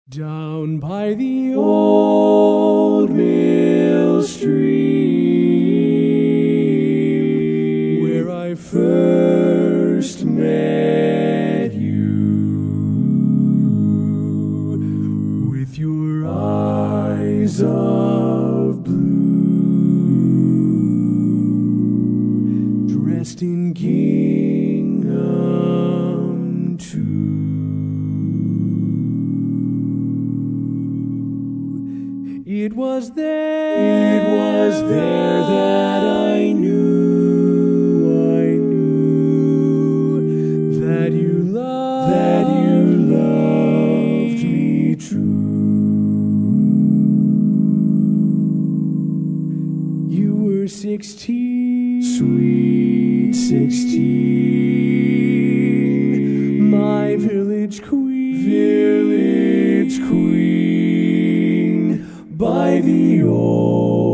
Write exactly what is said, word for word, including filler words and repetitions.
Down by the old mill stream, where I first met you, with your eyes of blue, dressed in gingham too. It was there, it was there that I knew, I knew that you loved, that you loved me true. You were sixteen, sweet sixteen, my village queen, village queen. By the old